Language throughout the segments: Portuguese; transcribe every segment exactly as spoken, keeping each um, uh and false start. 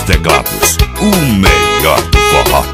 teclados, o melhor do forró.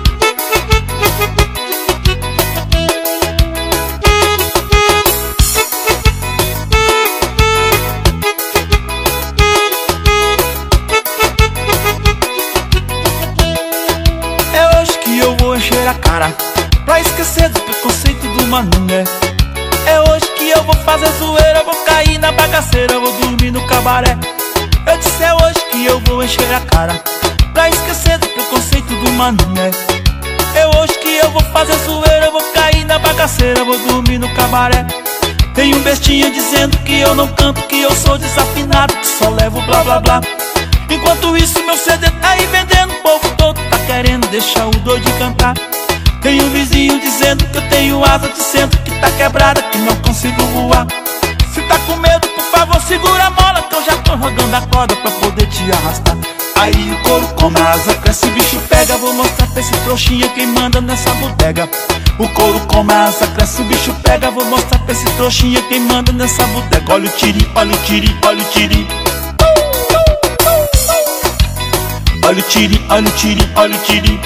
É hoje que eu vou encher a cara pra esquecer do preconceito do mané. É hoje que eu vou fazer zoeira, vou cair na bagaceira, vou dormir no cabaré. Eu disse é hoje que eu vou encher a cara pra esquecer do preconceito do mané. É hoje que eu vou fazer zoeira, vou cair na bagaceira, vou dormir no cabaré. Tem um bestinha dizendo que eu não canto, que eu sou desafinado, que só levo blá blá blá. Enquanto isso meu C D tá aí vendendo, o povo todo tá querendo deixar o doido cantar. Tem um vizinho dizendo que eu tenho asa de centro, que tá quebrada, que não consigo voar. Se tá com medo, por favor, segura a mola, que eu já tô rodando a corda pra poder te arrastar. Aí o couro come, a asa cresce, o bicho pega. Vou mostrar pra esse trouxinha quem manda nessa bodega. O couro come, a asa cresce, o bicho pega. Vou mostrar pra esse trouxinha quem manda nessa bodega. Olha o tiri, olha o tiri, olha o tiri. Olha o tiri, olha o tiri, olha o tiri.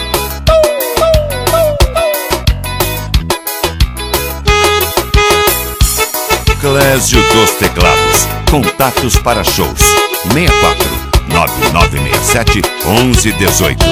Clésio dos Teclados. Contatos para shows: seis quatro nove nove seis sete um um um oito.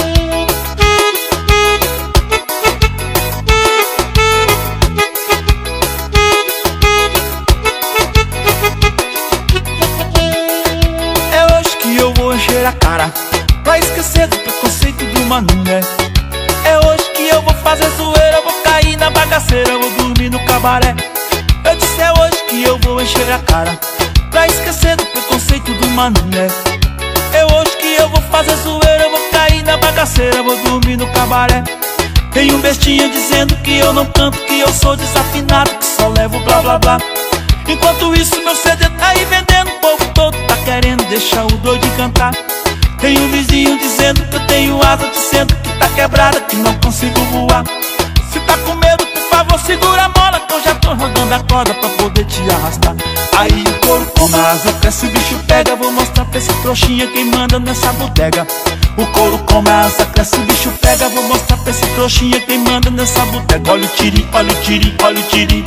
É hoje que eu vou encher a cara pra esquecer do preconceito do mané. É hoje que eu vou fazer zoeira, vou cair na bagaceira, vou dormir no cabaré. Eu disse é hoje que eu vou encher a cara pra esquecer do preconceito do mané. É hoje que eu vou fazer zoeira, vou cair na bagaceira, vou dormir no cabaré. Tem um bestinha dizendo que eu não canto, que eu sou desafinado, que só levo blá blá blá. Enquanto isso meu C D tá aí vendendo, o povo todo tá querendo deixar o doido cantar. Tem um vizinho dizendo que eu tenho asa de centro, que tá quebrada, que não consigo voar. Se tá com medo, por favor, segura a mola, que eu já tô rodando a corda pra poder te arrastar. Aí o couro come, a asa cresce, o bicho pega. Vou mostrar pra esse trouxinha quem manda nessa bodega. O couro come, a asa cresce, o bicho pega. Vou mostrar pra esse trouxinha quem manda nessa bodega. Olha o tiri, olha o tiri, olha o tiri.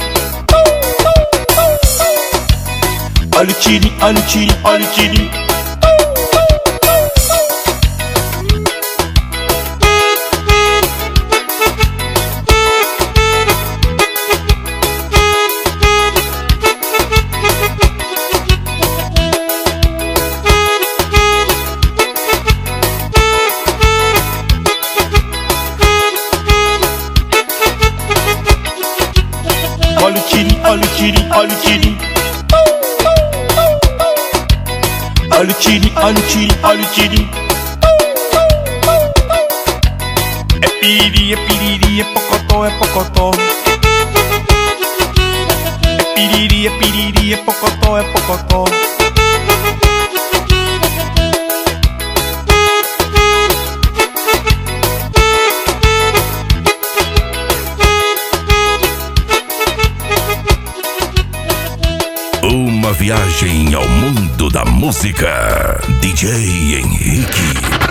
Olha o tiri, olha o tiri, olha o tiri. Olha o tiri, olha o tiri, olha o tiri. Olha o tiri, olha o tiri, olha o tiri. É piriri, é piriri, é pocotó, é pocotó. É piriri, é piriri, é pocotó, é pocotó. Uma viagem ao mundo da música. D J Henrique.